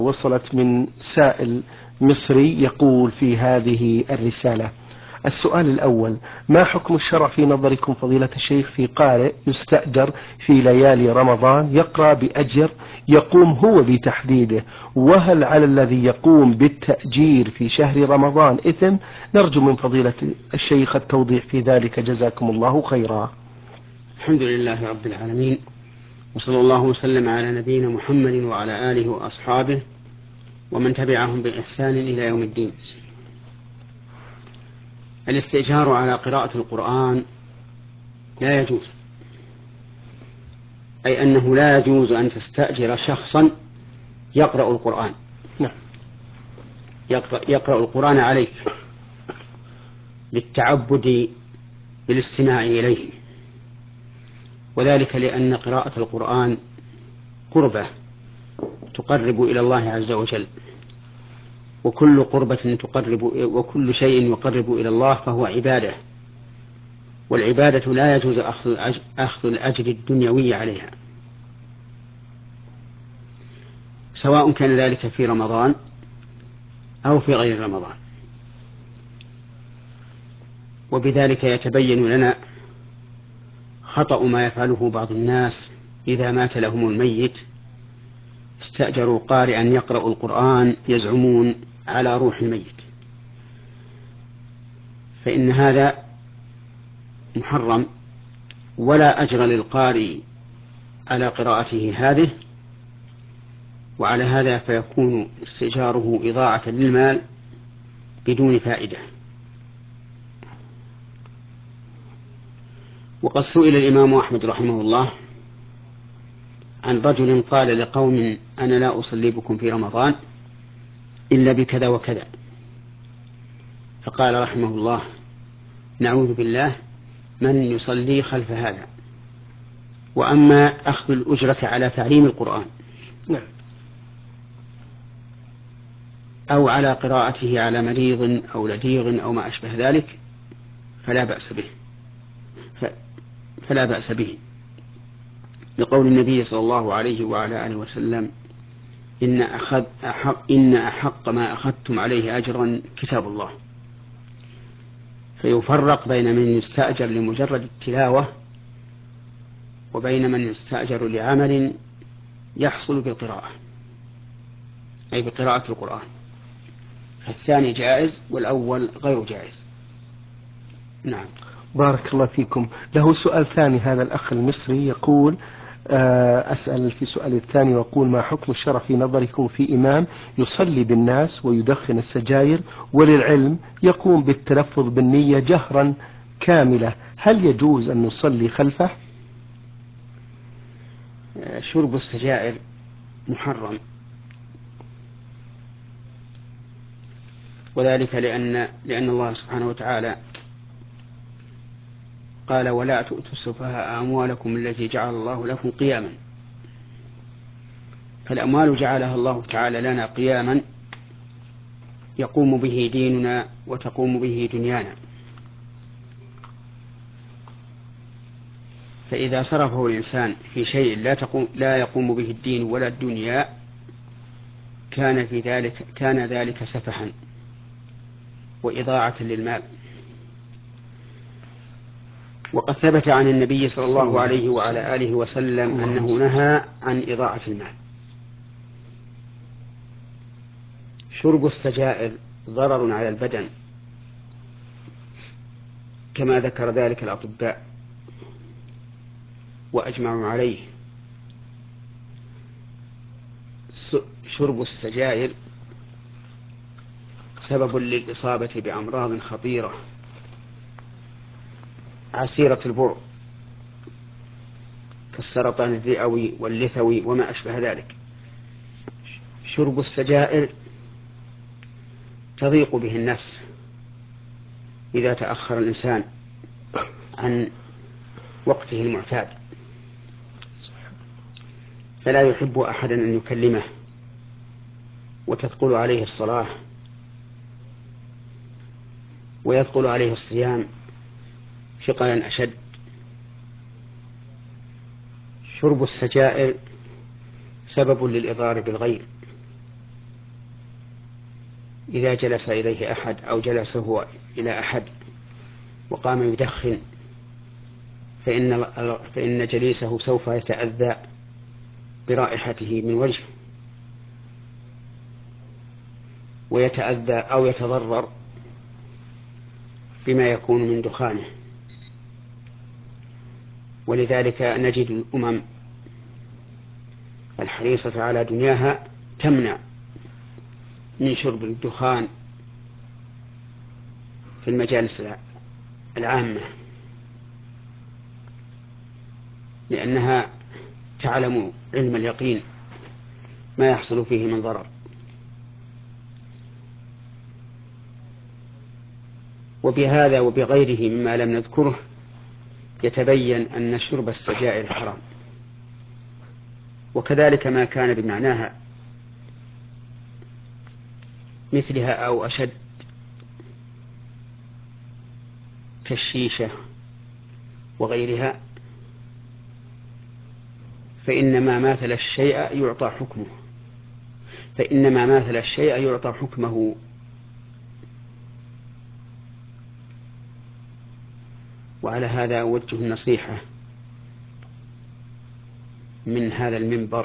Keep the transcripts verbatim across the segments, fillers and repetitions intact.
وصلت من سائل مصري يقول في هذه الرسالة: السؤال الأول: ما حكم الشرع في نظركم فضيلة الشيخ في قارئ يستأجر في ليالي رمضان يقرأ بأجر يقوم هو بتحديده، وهل على الذي يقوم بالتأجير في شهر رمضان إثم؟ نرجو من فضيلة الشيخ التوضيح في ذلك، جزاكم الله خيرا. الحمد لله رب العالمين، وصلى الله وسلم على نبينا محمد وعلى آله وأصحابه ومن تبعهم بإحسان إلى يوم الدين. الاستئجار على قراءة القرآن لا يجوز، أي أنه لا يجوز أن تستأجر شخصا يقرأ القرآن نعم. يقرأ, يقرأ القرآن عليك للتعبد بالاستماع إليه، وذلك لأن قراءة القرآن قربة تقرب إلى الله عز وجل، وكل قربة تقرب وكل شيء يقرب إلى الله فهو عبادة، والعبادة لا يجوز أخذ الأجر الدنيوي عليها، سواء كان ذلك في رمضان أو في غير رمضان. وبذلك يتبين لنا خطأ ما يفعله بعض الناس إذا مات لهم الميت استأجروا قارئا يقرأ القرآن يزعمون على روح الميت، فإن هذا محرم، ولا أجر للقارئ على قراءته هذه، وعلى هذا فيكون استئجاره إضاعة للمال بدون فائدة. وقد سئل الإمام أحمد رحمه الله عن رجل قال لقوم: أنا لا أصلي بكم في رمضان إلا بكذا وكذا، فقال رحمه الله: نعوذ بالله من يصلي خلف هذا. وأما أخذ الأجرة على تعليم القرآن نعم. أو على قراءته على مريض أو لديغ أو ما أشبه ذلك فلا بأس به فلا بأس به لقول النبي صلى الله عليه وعلى آله وسلم: إن أخذ أحق, إن أحق ما أخذتم عليه أجرا كتاب الله. فيفرق بين من يستأجر لمجرد التلاوة وبين من يستأجر لعمل يحصل بالقراءة، أي بقراءة القرآن، فالثاني جائز والأول غير جائز. نعم. بارك الله فيكم. له سؤال ثاني هذا الأخ المصري يقول: أسأل في سؤال الثاني وأقول: ما حكم الشرع في نظركم في إمام يصلي بالناس ويدخن السجاير وللعلم يقوم بالتلفظ بالنية جهرا كاملة، هل يجوز أن نصلي خلفه؟ شرب السجائر محرم، وذلك لأن لأن الله سبحانه وتعالى قال: ولا تؤتوا السفهاء أموالكم التي جعل الله لكم قياما. فالأموال جعلها الله تعالى لنا قياما يقوم به ديننا وتقوم به دنيانا، فإذا صرفه الإنسان في شيء لا تقوم لا يقوم به الدين ولا الدنيا كان في ذلك كان ذلك سفحا وإضاعة للمال. وقد ثبت عن النبي صلى الله عليه وعلى آله وسلم أنه نهى عن إضاعة المال. شرب السجائر ضرر على البدن كما ذكر ذلك الأطباء وأجمعوا عليه. شرب السجائر سبب للإصابة بأمراض خطيرة عسيرة البرء كالسرطان الرئوي واللثوي وما أشبه ذلك. شرب السجائر تضيق به النفس إذا تأخر الإنسان عن وقته المعتاد، فلا يحب أحدا أن يكلمه، وتثقل عليه الصلاة ويثقل عليه الصيام ثقلا أشد. شرب السجائر سبب للإضرار بالغير إذا جلس إليه أحد أو جلس هو إلى أحد وقام يدخن فإن, فإن جليسه سوف يتأذى برائحته من وجهه ويتأذى أو يتضرر بما يكون من دخانه. ولذلك نجد الأمم الحريصة على دنياها تمنع من شرب الدخان في المجالس العامة، لأنها تعلم علم اليقين ما يحصل فيه من ضرر. وبهذا وبغيره مما لم نذكره يتبين أن شرب السجائر حرام، وكذلك ما كان بمعناها مثلها أو أشد كالشيشة وغيرها، فإنما ماثل الشيء يعطى حكمه فإنما ماثل الشيء يعطى حكمه. وعلى هذا أوجه النصيحة من هذا المنبر،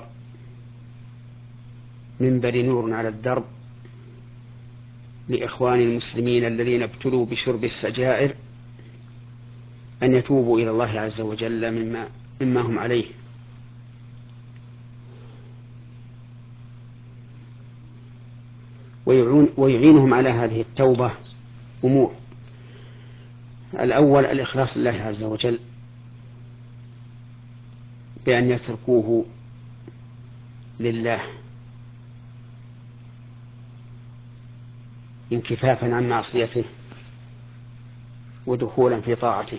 منبر نور على الدرب، لإخوان المسلمين الذين ابتلوا بشرب السجائر أن يتوبوا إلى الله عز وجل مما, مما هم عليه. ويعينهم على هذه التوبة أمور: الأول الإخلاص لله عز وجل بأن يتركوه لله انكفافا عن معصيته ودخولا في طاعته.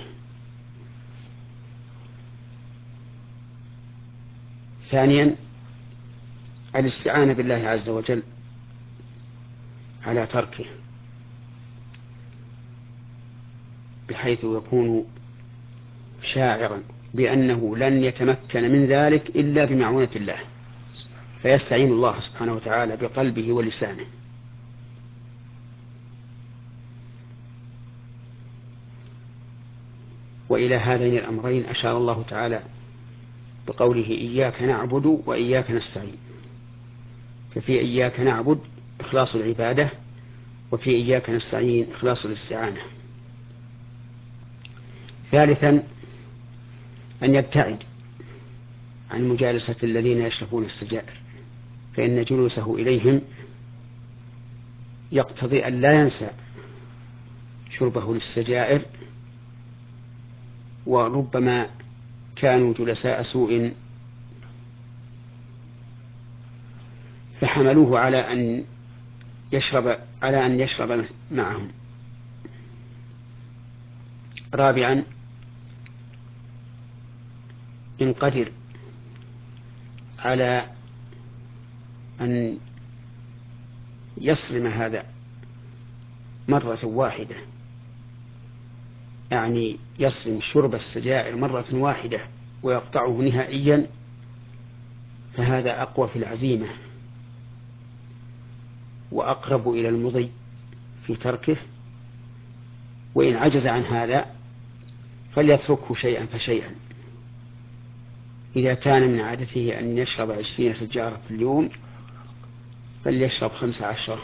ثانيا الاستعانة بالله عز وجل على تركه، بحيث يكون شاعرا بأنه لن يتمكن من ذلك إلا بمعونة الله، فيستعين الله سبحانه وتعالى بقلبه ولسانه. وإلى هذين الأمرين أشار الله تعالى بقوله: إياك نعبد وإياك نستعين. ففي إياك نعبد إخلاص العبادة، وفي إياك نستعين إخلاص الاستعانة. ثالثا أن يبتعد عن مجالسة الذين يشربون السجائر، فإن جلوسه إليهم يقتضي أن لا ينسى شربه للسجائر، وربما كانوا جلساء سوء فحملوه على أن يشرب على أن يشرب معهم. رابعا إن قدر على أن يصرم هذا مرة واحدة، يعني يصرم شرب السجائر مرة واحدة ويقطعه نهائيا، فهذا أقوى في العزيمة وأقرب إلى المضي في تركه. وإن عجز عن هذا فليتركه شيئا فشيئا. إذا كان من عادته أن يشرب عشرين سجارة في اليوم فليشرب خمس عشرة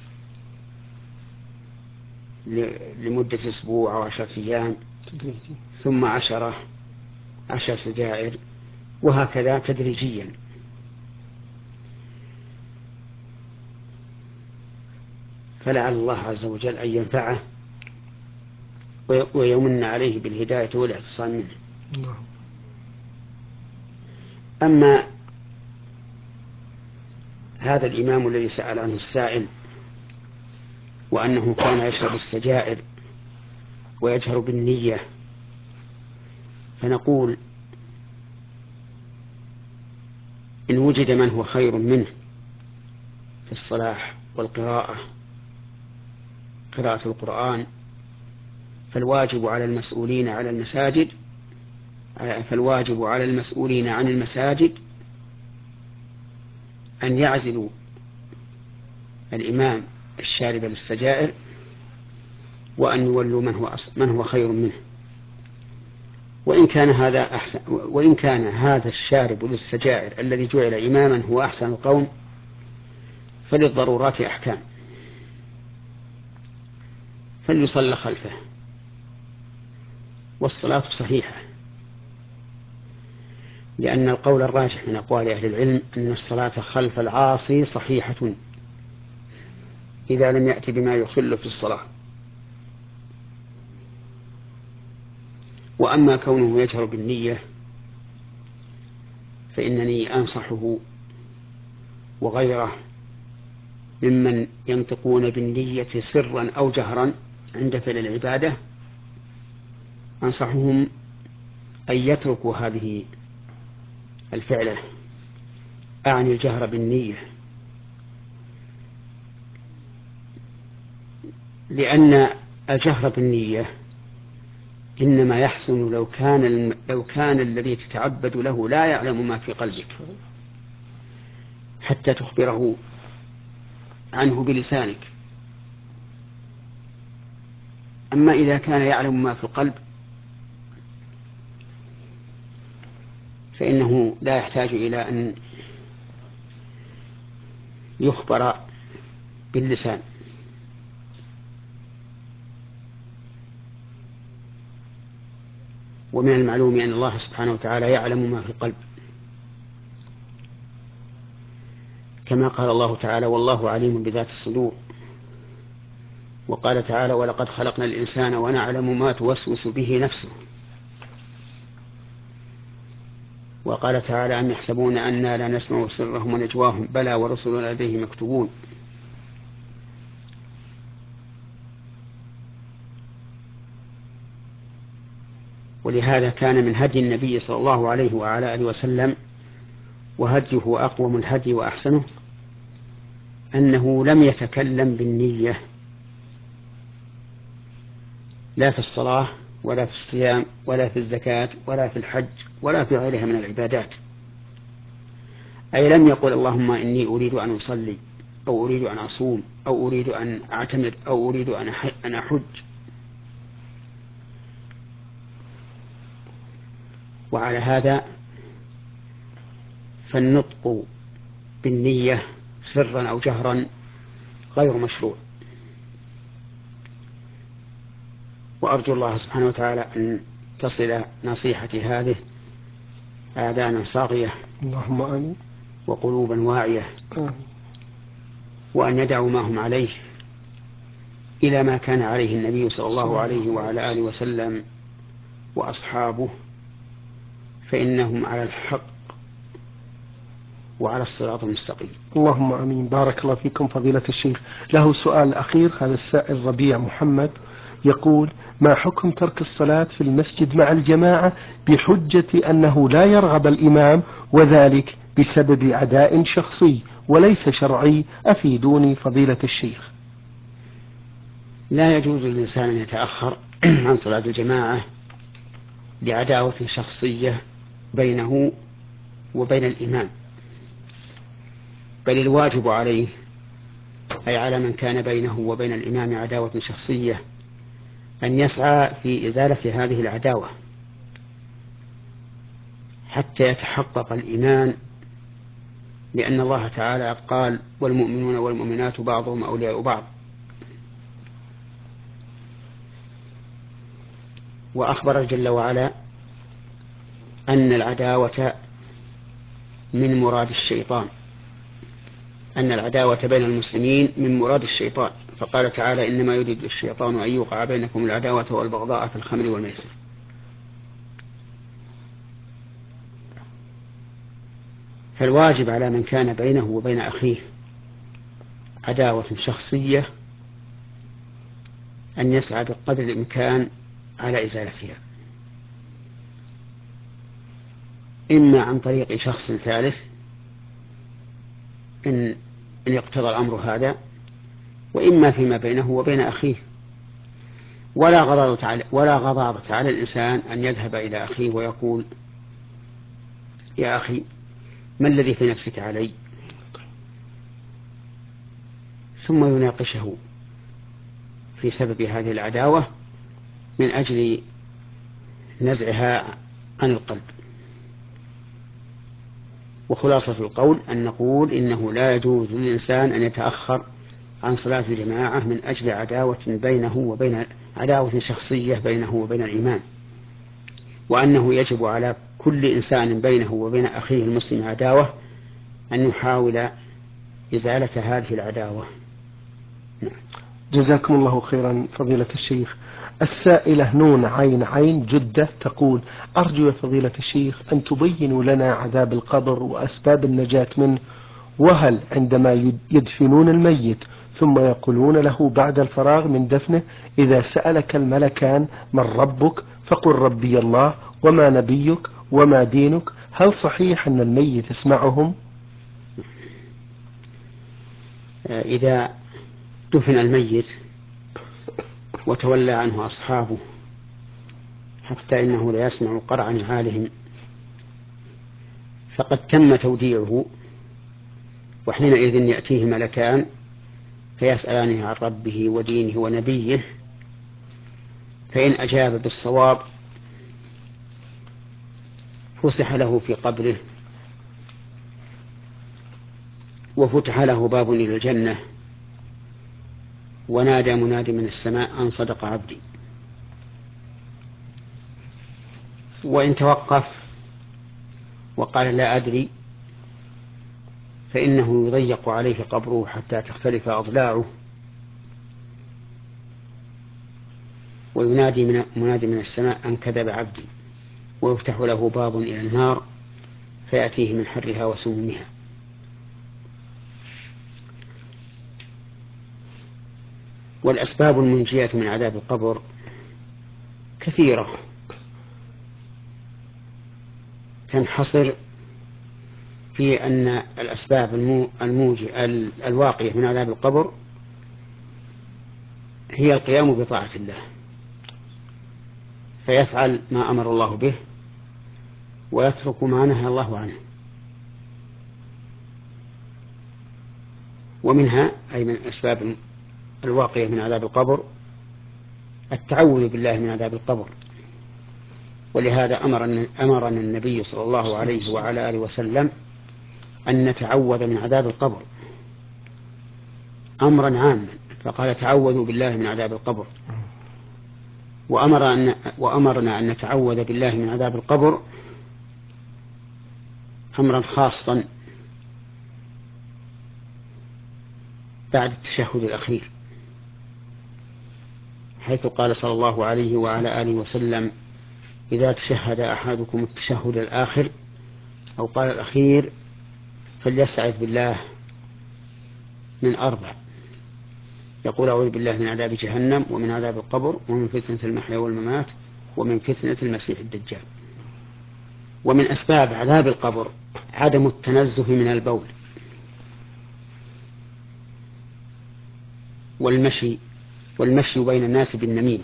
لمدة أسبوع أو عشرة أيام، ثم عشرة عشر سجائر، وهكذا تدريجيا. فلعل الله عز وجل أن ينفعه ويمن عليه بالهداية والاعتصام منه. أما هذا الإمام الذي سأل عنه السائل وأنه كان يشرب السجائر ويجهر بالنية، فنقول إن وجد من هو خير منه في الصلاح والقراءة قراءة القرآن فالواجب على المسؤولين على المساجد فالواجب على المسؤولين عن المساجد أن يعزلوا الإمام الشارب للسجائر وأن يولوا من هو, من هو خير منه. وإن كان هذا أحسن، وإن كان هذا الشارب للسجائر الذي جعل إماما هو أحسن القوم، فللضرورات أحكام، فليصلى خلفه والصلاة صحيحة، لأن القول الراجح من أقوال أهل العلم أن الصلاة خلف العاصي صحيحة إذا لم يأتي بما يخل في الصلاة. وأما كونه يجهر بالنية فإنني أنصحه وغيره ممن ينطقون بالنية سرا أو جهرا عند فعل العبادة، أنصحهم أن يتركوا هذه الفعلة، أعني الجهر بالنية، لأن الجهر بالنية إنما يحسن لو كان لو كان الذي تتعبد له لا يعلم ما في قلبك حتى تخبره عنه بلسانك. أما إذا كان يعلم ما في القلب فإنه لا يحتاج إلى أن يخبر باللسان. ومن المعلوم أن الله سبحانه وتعالى يعلم ما في القلب، كما قال الله تعالى: والله عليم بذات الصدور. وقال تعالى: ولقد خلقنا الإنسان ونعلم ما توسوس به نفسه. وقال تعالى: أم يحسبون أنا لا نسمع سرهم ونجواهم بلى ورسلنا لديهم يكتبون. ولهذا كان من هدي النبي صلى الله عليه وعلى آله وسلم، وهديه أقوم الهدي وأحسنه، أنه لم يتكلم بالنية لا في الصلاة ولا في الصيام ولا في الزكاة ولا في الحج ولا في غيرها من العبادات. أي لم يقل: اللهم إني أريد أن أصلي، أو أريد أن أصوم، أو أريد أن أعتمر، أو أريد أن أحج. وعلى هذا فالنطق بالنية سرا أو جهرا غير مشروع. وأرجو الله سبحانه وتعالى أن تصل نصيحتي هذه آذانا صاغية اللهم آمين وقلوبا واعية، آمين. وأن يدعوا ما هم عليه إلى ما كان عليه النبي صلى الله عليه وعلى آله وسلم وأصحابه، فإنهم على الحق وعلى الصراط المستقيم. اللهم آمين. بارك الله فيكم فضيلة الشيخ. له سؤال أخير، هذا السائل ربيع محمد يقول: ما حكم ترك الصلاة في المسجد مع الجماعة بحجة أنه لا يرغب الإمام، وذلك بسبب عداء شخصي وليس شرعي؟ أفيدوني فضيلة الشيخ. لا يجوز للإنسان أن يتأخر عن صلاة الجماعة لعداوة شخصية بينه وبين الإمام، بل الواجب عليه، أي على من كان بينه وبين الإمام عداوة شخصية، أن يسعى في إزالة هذه العداوة حتى يتحقق الإيمان، لأن الله تعالى قال: والمؤمنون والمؤمنات بعضهم أولياء بعض. وأخبر جل وعلا أن العداوة من مراد الشيطان، أن العداوة بين المسلمين من مراد الشيطان، فقال تعالى: إنما يريد الشيطان أن يوقع بينكم العداوة والبغضاء في الخمر والميسر. فالواجب على من كان بينه وبين أخيه عداوة شخصية أن يسعى بقدر الإمكان على إزالتها، إما عن طريق شخص ثالث إن إن يقتضى الأمر هذا، وإما فيما بينه وبين أخيه. ولا غضاضة على ولا غضاضة على الإنسان أن يذهب إلى أخيه ويقول: يا أخي، ما الذي في نفسك علي؟ ثم يناقشه في سبب هذه العداوة من أجل نزعها عن القلب. وخلاصة القول أن نقول إنه لا يجوز للإنسان أن يتأخر عن صلاة الجماعة من أجل عداوة بينه وبين عداوة شخصية بينه وبين الإيمان، وأنه يجب على كل إنسان بينه وبين أخيه المسلم عداوة أن يحاول إزالة هذه العداوة. جزاكم الله خيرا فضيلة الشيخ. السائلة نون عين عين جدة تقول: أرجو يا فضيلة الشيخ أن تبينوا لنا عذاب القبر وأسباب النجاة منه، وهل عندما يدفنون الميت ثم يقولون له بعد الفراغ من دفنه: إذا سألك الملكان من ربك فقل ربي الله وما نبيك وما دينك، هل صحيح أن الميت يسمعهم؟ إذا دفن الميت وتولى عنه أصحابه حتى إنه لا يسمع قرع نعالهم فقد تم توديعه، وحينئذ يأتيه ملكان فيسألانه عن ربه ودينه ونبيه، فإن أجاب بالصواب فسح له في قبره وفتح له باب إلى الجنة، ونادى مناد من السماء أن صدق عبدي. وإن توقف وقال لا أدري فإنه يضيق عليه قبره حتى تختلف أضلاعه، وينادي من منادي من السماء أن كذب عبدي، ويفتح له باب إلى النار فيأتيه من حرها وسمومها. والأسباب المنجية من عذاب القبر كثيرة، تنحصر في أن الأسباب الموجية الواقية من عذاب القبر هي القيام بطاعة الله، فيفعل ما أمر الله به ويترك ما نهى الله عنه. ومنها أي من الأسباب الواقية من عذاب القبر التعوذ بالله من عذاب القبر، ولهذا أمرنا, أمرنا النبي صلى الله عليه وعلى آله وسلم أن نتعوذ من عذاب القبر أمرا عاما، فقال تعوذوا بالله من عذاب القبر. وأمر أن وأمرنا أن نتعوذ بالله من عذاب القبر أمرا خاصا بعد التشهد الأخير، حيث قال صلى الله عليه وعلى آله وسلم: إذا تشهد أحدكم التشهد الآخر أو قال الأخير فليستعذ بالله من أربع، يقول: أعوذ بالله من عذاب جهنم ومن عذاب القبر ومن فتنة المحيا والممات ومن فتنة المسيح الدجال. ومن أسباب عذاب القبر عدم التنزه من البول والمشي والمشي بين الناس بالنميمة،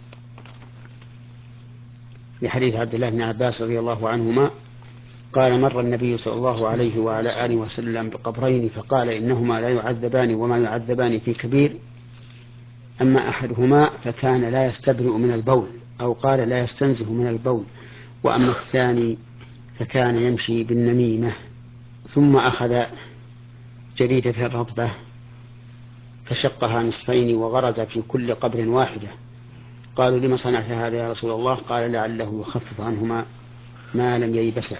لحديث عبد الله بن عباس رضي الله عنهما قال: مر النبي صلى الله عليه وعلى آله وسلم بقبرين فقال: إنهما لا يعذبان وما يعذبان في كبير، أما أحدهما فكان لا يستبرئ من البول أو قال لا يستنزه من البول، وأما الثاني فكان يمشي بالنميمة. ثم أخذ جريدة رطبة فشقها نصفين وغرز في كل قبر واحدة. قالوا: لما صنعت هذا يا رسول الله؟ قال: لعله يخفف عنهما ما لم ييبسا.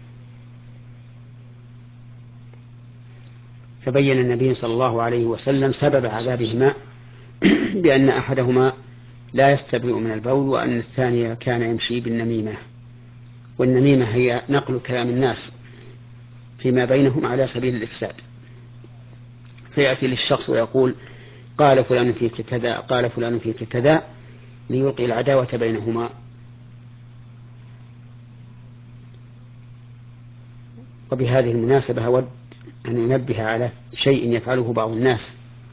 فبين النبي صلى الله عليه وسلم سبب عذابهما بأن أحدهما لا يستبرئ من البول، وأن الثاني كان يمشي بالنميمة. والنميمة هي نقل كلام الناس فيما بينهم على سبيل الإفساد، فيأتي للشخص ويقول: قال فلان فيك كذا، قال فلان فيك كذا، ليلقي العداوة بينهما. وبهذه المناسبة أود أن ننبه على شيء يفعله بعض الناس: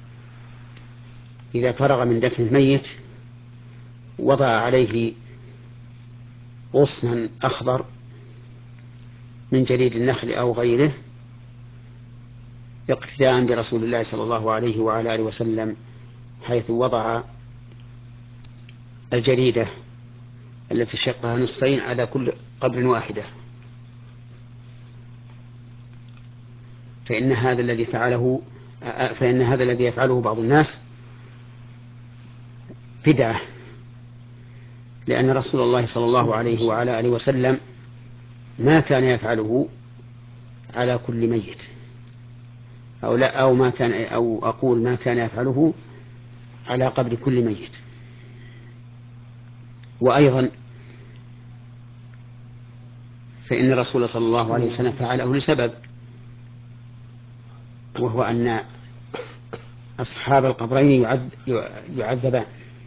إذا فرغ من دفن الميت وضع عليه غصنا أخضر من جريد النخل أو غيره، اقتداء برسول الله صلى الله عليه وعلى آله وسلم، حيث وضع الجريدة التي شقها نصفين على كل قبر واحدة. فإن هذا الذي فعله فإن هذا الذي يفعله بعض الناس بدعة، لأن رسول الله صلى الله عليه وعلى آله وسلم ما كان يفعله على كل ميت، أو لا أو ما كان أو أقول ما كان يفعله على قبر كل ميت. وأيضا فإن الرسول صلى الله عليه وسلم فعله لسبب، وهو أن أصحاب القبرين يعذبان،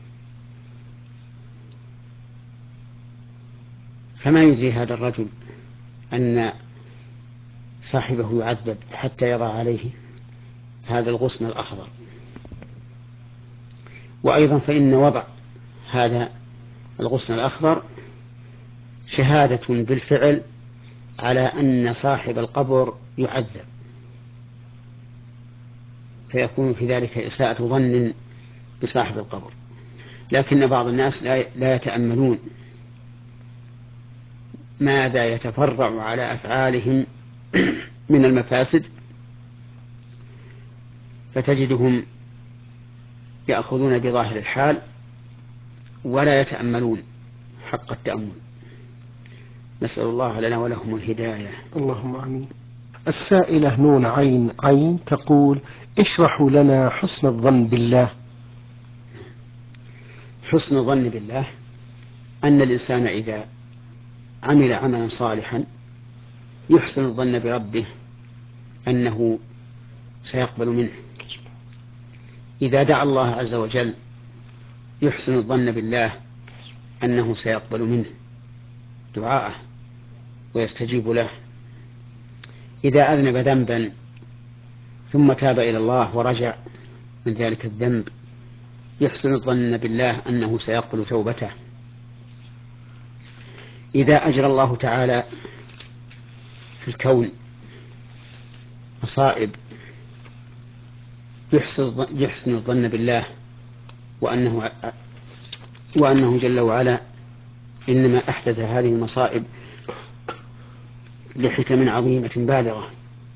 فما يدري هذا الرجل أن صاحبه يعذب حتى يضع عليه هذا الغصن الأخضر. وأيضا فإن وضع هذا الغصن الأخضر شهادة بالفعل على أن صاحب القبر يعذب، فيكون في ذلك إساءة ظن بصاحب القبر. لكن بعض الناس لا يتأملون ماذا يتفرع على أفعالهم من المفاسد، فتجدهم يأخذون بظاهر الحال ولا يتأملون حق التأمل. نسأل الله لنا ولهم الهداية. اللهم آمين. السائلة نون عين عين تقول: اشرحوا لنا حسن الظن بالله. حسن الظن بالله أن الإنسان إذا عمل عملا صالحا يحسن الظن بربه أنه سيقبل منه. إذا دعا الله عز وجل يحسن الظن بالله أنه سيقبل منه دعاءه ويستجيب له. إذا أذنب ذنبا ثم تاب إلى الله ورجع من ذلك الذنب يحسن الظن بالله أنه سيقبل توبته. إذا أجرى الله تعالى في الكون مصائب يحسن الظن بالله وأنه وأنه جل وعلا إنما أحدث هذه المصائب لحكم عظيمة بالغة.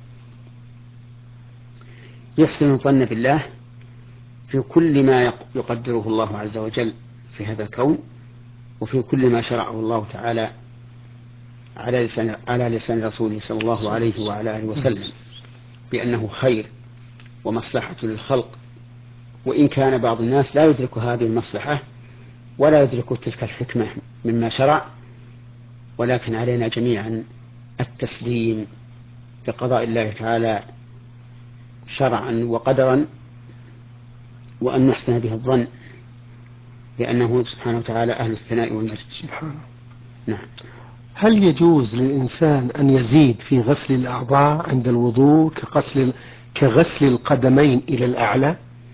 يحسن الظن بالله في كل ما يقدره الله عز وجل في هذا الكون، وفي كل ما شرعه الله تعالى على لسان على لسان رسوله صلى الله عليه وعلى آله وسلم بأنه خير ومصلحة للخلق. وإن كان بعض الناس لا يدرك هذه المصلحة ولا يدرك تلك الحكمة مما شرع، ولكن علينا جميعا التسليم بقضاء الله تعالى شرعا وقدرا، وأن نحسن به الظن لأنه سبحانه وتعالى أهل الثناء والمجد. سبحانه. نعم. هل يجوز للإنسان أن يزيد في غسل الأعضاء عند الوضوء كغسل كغسل القدمين إلى الأعلى؟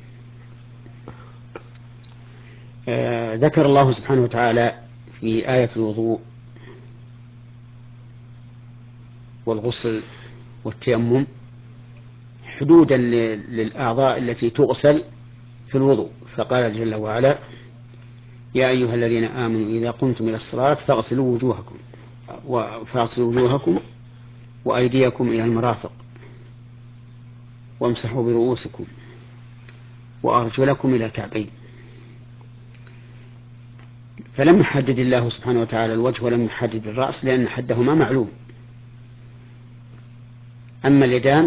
آه ذكر الله سبحانه وتعالى في آية الوضوء والغسل والتيمم حدودا للأعضاء التي تغسل في الوضوء، فقال جل وعلا: يا أيها الذين آمنوا إذا قمتم إلى الصلاة فاغسلوا وجوهكم فاغسلوا وجوهكم وأيديكم إلى المرافق وامسحوا برؤوسكم وأرجلكم إلى الكعبين. فلم يحدد الله سبحانه وتعالى الوجه ولم يحدد الرأس لأن حدهما معلوم. أما اليدان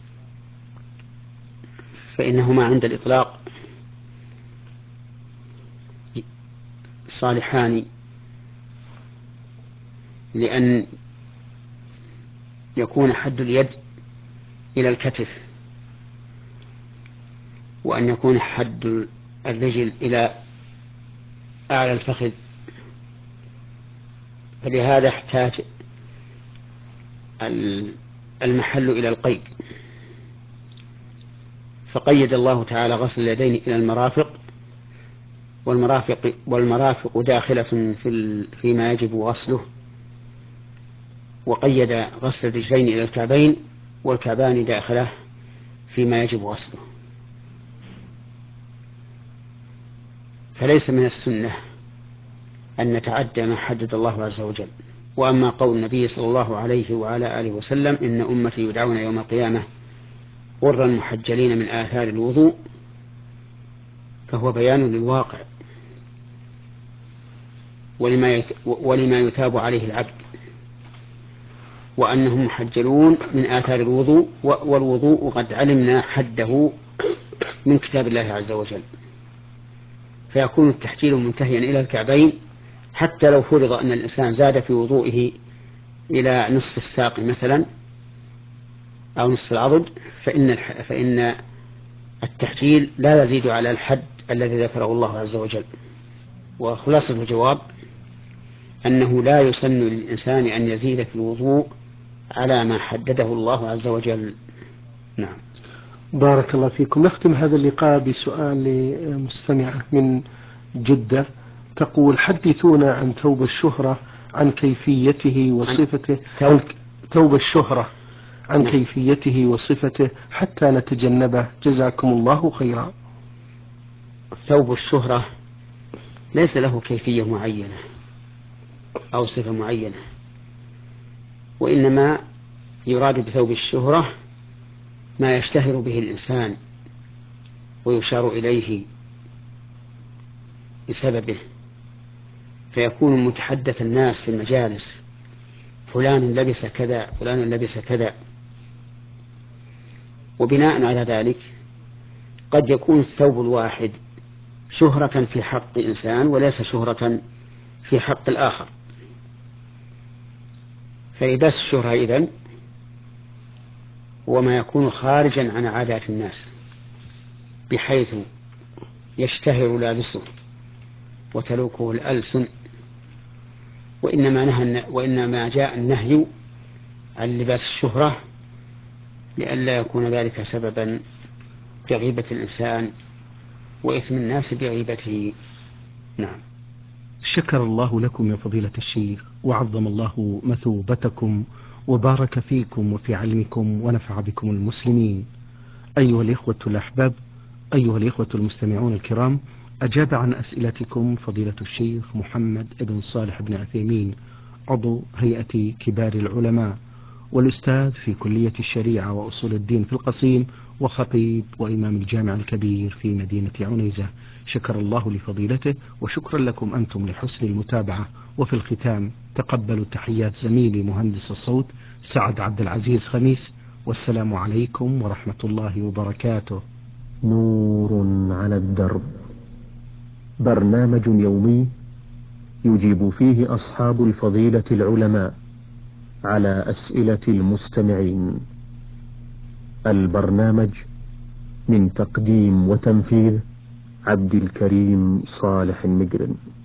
فإنهما عند الإطلاق صالحان لأن يكون حد اليد إلى الكتف، وأن يكون حد الرجل إلى أعلى الفخذ، فلهذا احتاج المحل إلى القيد، فقيد الله تعالى غسل اليدين إلى المرافق، والمرافق والمرافق داخلة في فيما يجب غسله، وقيد غسل الرجلين إلى الكعبين، والكعبان داخلة فيما يجب غسله، فليس من السنة أن نتعدى ما حدد الله عز وجل. وأما قول النبي صلى الله عليه وعلى آله وسلم إن أمتي يدعون يوم القيامة غرا محجلين من آثار الوضوء، فهو بيان للواقع ولما ولما يثاب عليه العبد، وأنهم محجلون من آثار الوضوء، والوضوء قد علمنا حده من كتاب الله عز وجل، فيكون التحجيل منتهيا إلى الكعبين، حتى لو فرض أن الإنسان زاد في وضوئه إلى نصف الساق مثلا أو نصف العضد، فإن فإن التحجيل لا يزيد على الحد الذي ذكره الله عز وجل. وخلاصة الجواب أنه لا يسن للإنسان أن يزيد في الوضوء على ما حدده الله عز وجل. نعم. بارك الله فيكم. نختم هذا اللقاء بسؤال لمستمعة من جدة تقول: حدثونا عن ثوب الشهرة، عن كيفيته وصفته. عن ثوب الشهرة، عن نعم. كيفيته وصفته حتى نتجنبه، جزاكم الله خيرا. ثوب الشهرة ليس له كيفية معينة أو صفة معينة، وإنما يراد بثوب الشهرة ما يشتهر به الإنسان ويشار إليه بسببه، فيكون متحدث الناس في المجالس: فلان لبس كذا، فلان لبس كذا. وبناء على ذلك قد يكون الثوب الواحد شهرة في حق إنسان وليس شهرة في حق الآخر، فلباس الشهرة إذن هو ما يكون خارجا عن عادات الناس بحيث يشتهر لابسه وتلوكه الألسن، وإنما, نهى وإنما جاء النهي عن لباس الشهرة لئلا يكون ذلك سببا بغيبة الإنسان وإثم الناس بغيبته. نعم. شكر الله لكم يا فضيلة الشيخ، وعظم الله مثوبتكم، وبارك فيكم وفي علمكم، ونفع بكم المسلمين. أيها الإخوة الأحباب، أيها الإخوة المستمعون الكرام، أجاب عن أسئلتكم فضيلة الشيخ محمد بن صالح بن عثيمين، عضو هيئة كبار العلماء، والأستاذ في كلية الشريعة وأصول الدين في القصيم، وخطيب وإمام الجامع الكبير في مدينة عنيزة. شكر الله لفضيلته، وشكرا لكم أنتم لحسن المتابعة. وفي الختام تقبلوا تحيات زميلي مهندس الصوت سعد عبد العزيز خميس، والسلام عليكم ورحمة الله وبركاته. نور على الدرب، برنامج يومي يجيب فيه أصحاب الفضيلة العلماء على أسئلة المستمعين. البرنامج من تقديم وتنفيذ عبد الكريم صالح المجرم.